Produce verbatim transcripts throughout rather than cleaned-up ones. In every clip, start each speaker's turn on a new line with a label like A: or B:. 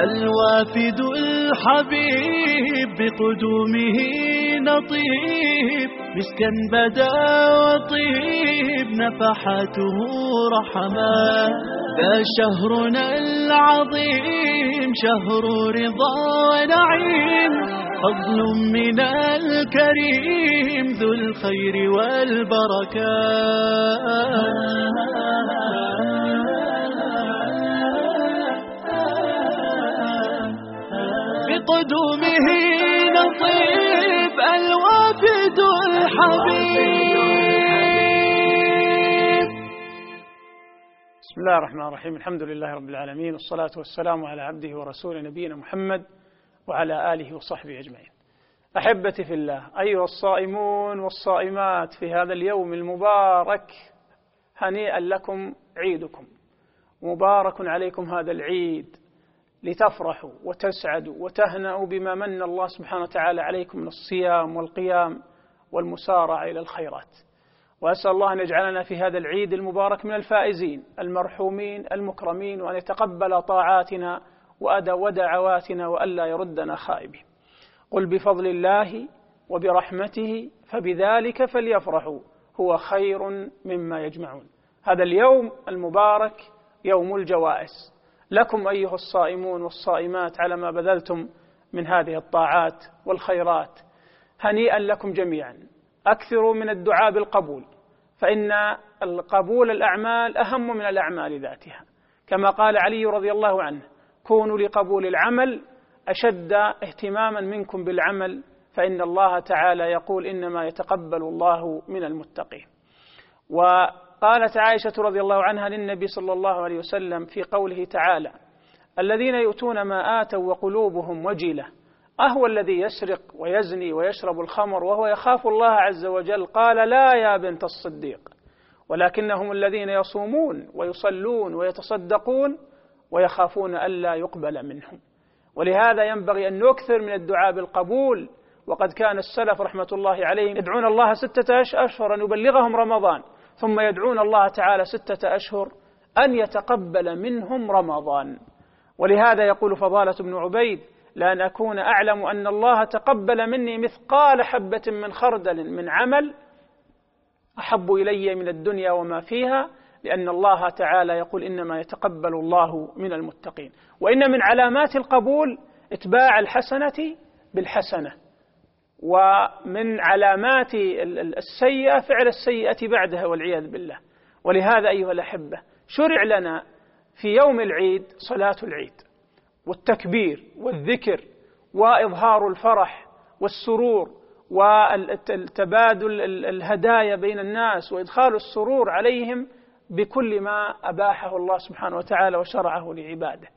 A: الوافد الحبيب بقدومه نطيب، مسكا بدا وطيب نفحاته رحمات. ذا شهرنا العظيم شهر رضا ونعيم، فضل من الكريم ذو الخير والبركات. بقدومه نطيب الوافد الحبيب.
B: بسم الله الرحمن الرحيم. الحمد لله رب العالمين، والصلاة والسلام على عبده ورسوله نبينا محمد وعلى آله وصحبه أجمعين. أحبتي في الله، أيها الصائمون والصائمات في هذا اليوم المبارك، هنيئا لكم عيدكم، مبارك عليكم هذا العيد، لتفرحوا وتسعدوا وتهنأوا بما من الله سبحانه وتعالى عليكم من الصيام والقيام والمسارعة إلى الخيرات. وأسأل الله أن يجعلنا في هذا العيد المبارك من الفائزين المرحومين المكرمين، وأن يتقبل طاعاتنا ودعواتنا وألا يردنا خائبين. قل بفضل الله وبرحمته فبذلك فليفرحوا هو خير مما يجمعون. هذا اليوم المبارك يوم الجوائز لكم أيها الصائمون والصائمات على ما بذلتم من هذه الطاعات والخيرات. هنيئا لكم جميعا. أكثروا من الدعاء بالقبول، فإن القبول الأعمال أهم من الأعمال ذاتها، كما قال علي رضي الله عنه: كونوا لقبول العمل أشد اهتماما منكم بالعمل، فإن الله تعالى يقول: إنما يتقبل الله من المتقين. وقالت عائشة رضي الله عنها للنبي صلى الله عليه وسلم في قوله تعالى: الذين يؤتون ما آتوا وقلوبهم وجلة أهو الذي يسرق ويزني ويشرب الخمر وهو يخاف الله عز وجل؟ قال: لا يا بنت الصديق، ولكنهم الذين يصومون ويصلون ويتصدقون ويخافون ألا يقبل منهم. ولهذا ينبغي أن نكثر من الدعاء بالقبول. وقد كان السلف رحمة الله عليهم يدعون الله ستة أشهر أن يبلغهم رمضان، ثم يدعون الله تعالى ستة أشهر أن يتقبل منهم رمضان. ولهذا يقول فضالة بن عبيد: لأن أكون أعلم أن الله تقبل مني مثقال حبة من خردل من عمل أحب إلي من الدنيا وما فيها، لأن الله تعالى يقول: إنما يتقبل الله من المتقين. وإن من علامات القبول إتباع الحسنة بالحسنة، ومن علامات السيئة فعل السيئة بعدها والعياذ بالله. ولهذا أيها الأحبة، شرع لنا في يوم العيد صلاة العيد والتكبير والذكر وإظهار الفرح والسرور والتبادل الهدايا بين الناس وإدخال السرور عليهم بكل ما أباحه الله سبحانه وتعالى وشرعه لعباده.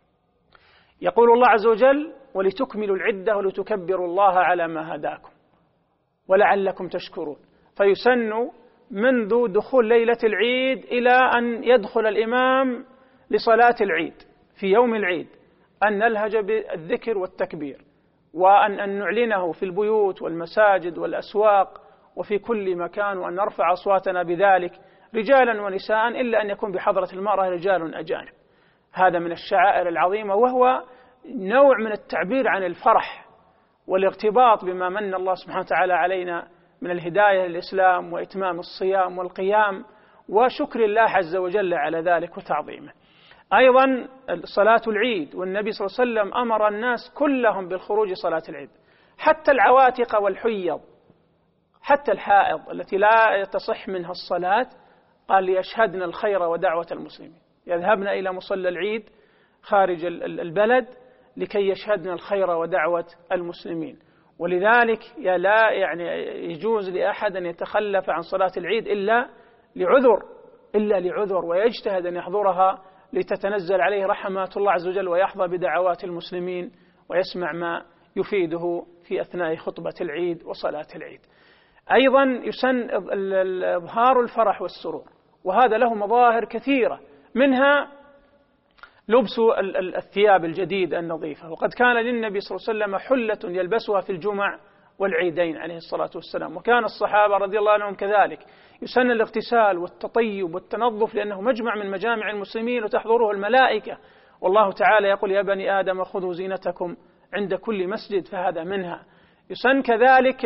B: يقول الله عز وجل: ولتكملوا العدة ولتكبروا الله على ما هداكم ولعلكم تشكرون. فيسن منذ دخول ليلة العيد إلى أن يدخل الإمام لصلاة العيد في يوم العيد أن نلهج بالذكر والتكبير، وأن أن نعلنه في البيوت والمساجد والأسواق وفي كل مكان، وأن نرفع أصواتنا بذلك رجالا ونساء، إلا أن يكون بحضرة المرأة رجال أجانب. هذا من الشعائر العظيمة، وهو نوع من التعبير عن الفرح والارتباط بما من الله سبحانه وتعالى علينا من الهداية للإسلام وإتمام الصيام والقيام وشكر الله عز وجل على ذلك وتعظيمه. أيضا صلاة العيد، والنبي صلى الله عليه وسلم أمر الناس كلهم بالخروج صلاة العيد، حتى العواتق والحيض، حتى الحائض التي لا تصح منها الصلاة، قال: ليشهدن الخير ودعوة المسلمين، يذهبن إلى مصلى العيد خارج البلد لكي يشهدن الخير ودعوة المسلمين. ولذلك لا يعني يجوز لأحد أن يتخلف عن صلاة العيد إلا لعذر إلا لعذر ويجتهد أن يحضرها لتتنزل عليه رحمات الله عز وجل، ويحظى بدعوات المسلمين ويسمع ما يفيده في أثناء خطبة العيد وصلاة العيد. أيضا يسن إظهار الفرح والسرور، وهذا له مظاهر كثيرة، منها لبس الثياب الجديدة النظيفة. وقد كان للنبي صلى الله عليه وسلم حلة يلبسها في الجمع والعيدين عليه الصلاة والسلام، وكان الصحابة رضي الله عنهم كذلك. يسن الاغتسال والتطيب والتنظف، لأنه مجمع من مجامع المسلمين وتحضره الملائكة والله تعالى يقول يا بني آدم خذوا زينتكم عند كل مسجد، فهذا منها. يسن كذلك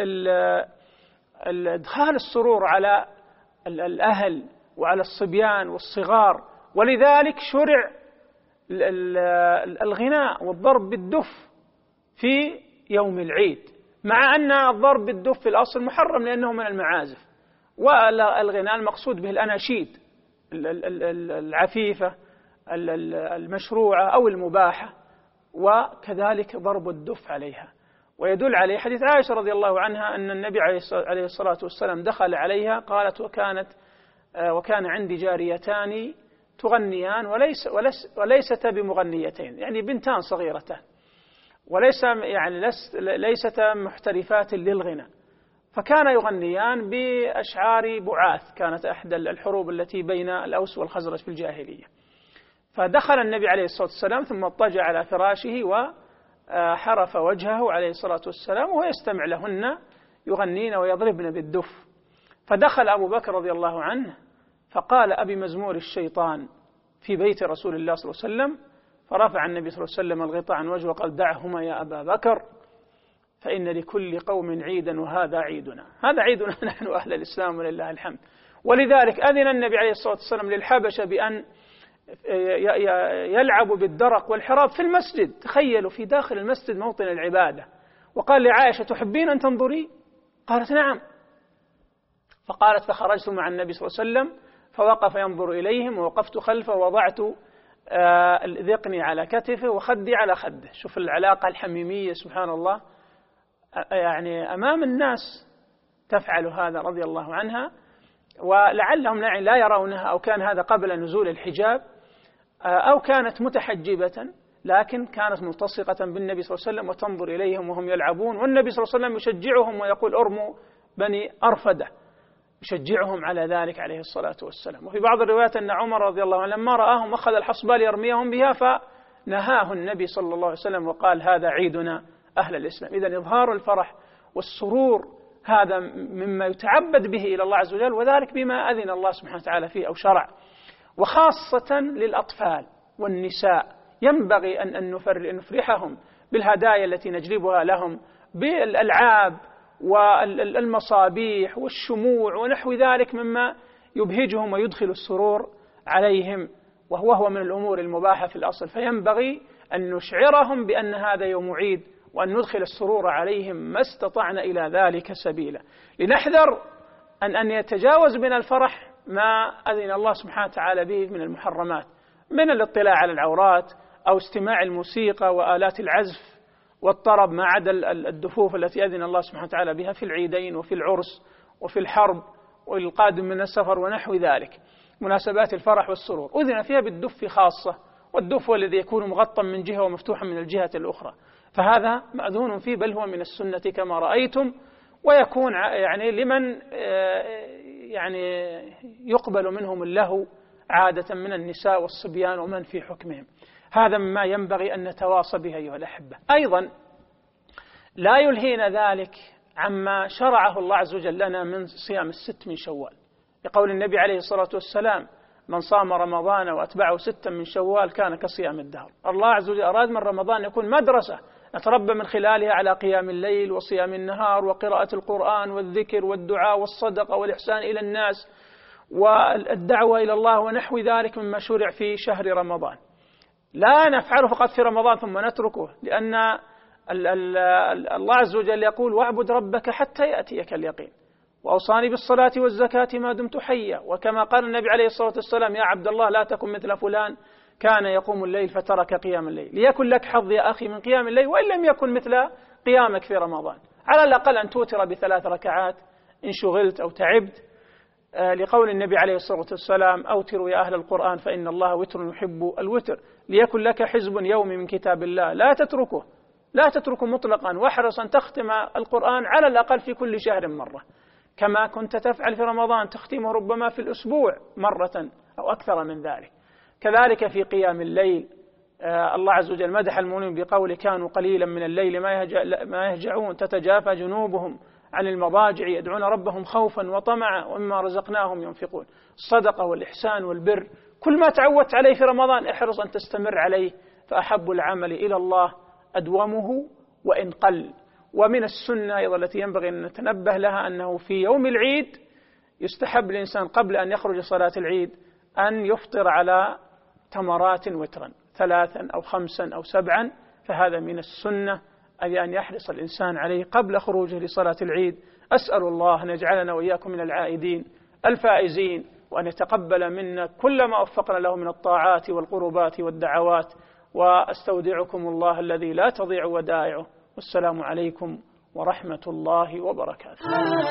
B: إدخال السرور على الأهل وعلى الصبيان والصغار، ولذلك شرع الغناء والضرب بالدف في يوم العيد، مع أن الضرب بالدف في الأصل محرم لأنه من المعازف، والغناء المقصود به الأناشيد العفيفة المشروعة أو المباحة، وكذلك ضرب الدف عليها. ويدل عليه حديث عائشة رضي الله عنها أن النبي عليه الصلاة والسلام دخل عليها قالت وكانت وكان عندي جاريتان تغنيان وليس وليس وليستا بمغنيتين، يعني بنتان صغيرتان، وليس يعني ليستا محترفات للغناء، فكان يغنيان بأشعار بعاث، كانت إحدى الحروب التي بين الأوس والخزرج في الجاهلية. فدخل النبي عليه الصلاة والسلام ثم اضطجع على فراشه وحرف وجهه عليه الصلاة والسلام وهو يستمع لهن يغنين ويضربن بالدف. فدخل أبو بكر رضي الله عنه فقال أبي مزمور الشيطان في بيت رسول الله صلى الله عليه وسلم، فرفع النبي صلى الله عليه وسلم الغطاء عن وجهه وقال دعهما يا أبا بكر فإن لكل قوم عيدا وهذا عيدنا، هذا عيدنا نحن أهل الإسلام ولله الحمد. ولذلك أذن النبي عليه الصلاة والسلام للحبشة بأن يلعبوا بالدرق والحراب في المسجد، تخيلوا في داخل المسجد موطن العبادة، وقال لعائشة تحبين أن تنظري؟ قالت نعم، فقالت فخرجت مع النبي صلى الله عليه وسلم فوقف ينظر إليهم ووقفت خلفه ووضعت ذقني على كتفه وخدي على خده. شوف العلاقة الحميمية سبحان الله، يعني أمام الناس تفعل هذا رضي الله عنها، ولعلهم لا يرونها أو كان هذا قبل نزول الحجاب أو كانت متحجبة، لكن كانت ملتصقة بالنبي صلى الله عليه وسلم وتنظر إليهم وهم يلعبون، والنبي صلى الله عليه وسلم يشجعهم ويقول أرموا بني أرفدة، يشجعهم على ذلك عليه الصلاة والسلام. وفي بعض الروايات أن عمر رضي الله عنه لما رآهم أخذ الحصبة ليرميهم بها فنهاه النبي صلى الله عليه وسلم وقال هذا عيدنا أهل الإسلام. إذن إظهار الفرح والسرور هذا مما يتعبد به إلى الله عز وجل، وذلك بما أذن الله سبحانه وتعالى فيه أو شرع، وخاصة للأطفال والنساء ينبغي أن نفرحهم بالهدايا التي نجلبها لهم بالألعاب والمصابيح والشموع ونحو ذلك مما يبهجهم ويدخل السرور عليهم، وهو هو من الأمور المباحة في الأصل. فينبغي أن نشعرهم بأن هذا يوم عيد وأن ندخل السرور عليهم ما استطعنا إلى ذلك سبيلا، لنحذر أن أن يتجاوز بنا الفرح ما أذن الله سبحانه وتعالى به من المحرمات، من الاطلاع على العورات أو استماع الموسيقى وآلات العزف والطرب ما عدا الدفوف التي أذن الله سبحانه وتعالى بها في العيدين وفي العرس وفي الحرب والقادم من السفر ونحو ذلك، مناسبات الفرح والسرور أذن فيها بالدف خاصة، والدف هو الذي يكون مغطى من جهة ومفتوحا من الجهة الأخرى، فهذا مأذون فيه بل هو من السنة كما رأيتم، ويكون يعني لمن يعني يقبل منهم اللهو عادة من النساء والصبيان ومن في حكمهم. هذا مما ينبغي أن نتواصى به أيها الأحبة. أيضا لا يلهينا ذلك عما شرعه الله عز وجل لنا من صيام الست من شوال، لقول النبي عليه الصلاة والسلام من صام رمضان وأتبعه ستا من شوال كان كصيام الدهر. الله عز وجل أراد من رمضان يكون مدرسة نتربى من خلالها على قيام الليل وصيام النهار وقراءة القرآن والذكر والدعاء والصدقة والإحسان إلى الناس والدعوة إلى الله ونحو ذلك مما شرع في شهر رمضان. لا نفعله فقط في رمضان ثم نتركه، لأن الله عز وجل يقول واعبد ربك حتى يأتيك اليقين، وأوصاني بالصلاة والزكاة ما دمت حيا، وكما قال النبي عليه الصلاة والسلام يا عبد الله لا تكن مثل فلان كان يقوم الليل فترك قيام الليل، ليكن لك حظ يا أخي من قيام الليل وإن لم يكن مثل قيامك في رمضان، على الأقل أن توتر بثلاث ركعات إن شغلت أو تعبت، لقول النبي عليه الصلاة والسلام أوتروا يا أهل القرآن فإن الله وتر يحب الوتر، ليكن لك حزب يومي من كتاب الله لا تتركه لا تتركه مطلقا، واحرص أن تختم القرآن على الأقل في كل شهر مرة، كما كنت تفعل في رمضان تختمه ربما في الأسبوع مرة أو أكثر من ذلك. كذلك في قيام الليل الله عز وجل مدح المؤمنين بقول كانوا قليلا من الليل ما يهجعون تتجافى جنوبهم عن المضاجع يدعون ربهم خوفا وطمعا ومما رزقناهم ينفقون. الصدقة والإحسان والبر كل ما تعودت عليه في رمضان احرص أن تستمر عليه، فأحب العمل إلى الله أدومه وإن قل. ومن السنة أيضا التي ينبغي أن نتنبه لها أنه في يوم العيد يستحب الإنسان قبل أن يخرج صلاة العيد أن يفطر على تمرات وترا، ثلاثا أو خمسا أو سبعا، فهذا من السنة أي أن يحرص الإنسان عليه قبل خروجه لصلاة العيد. أسأل الله أن يجعلنا وإياكم من العائدين الفائزين، وأن يتقبل منا كل ما وفقنا له من الطاعات والقربات والدعوات. وأستودعكم الله الذي لا تضيع ودائعه، والسلام عليكم ورحمة الله وبركاته.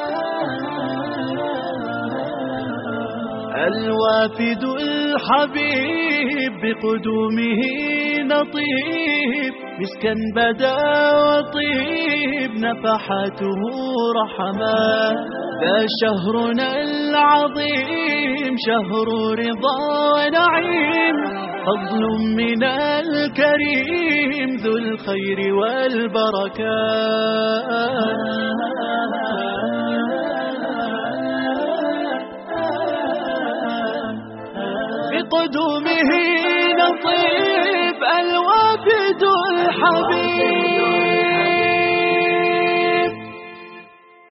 A: الوافد الحبيب بقدومه نطيب، مسكا بدا وطيب نفحاته رحمات. ذا شهرنا العظيم شهر رضا ونعيم، فضل من الكريم ذو الخير والبركات. بقدومه نطيب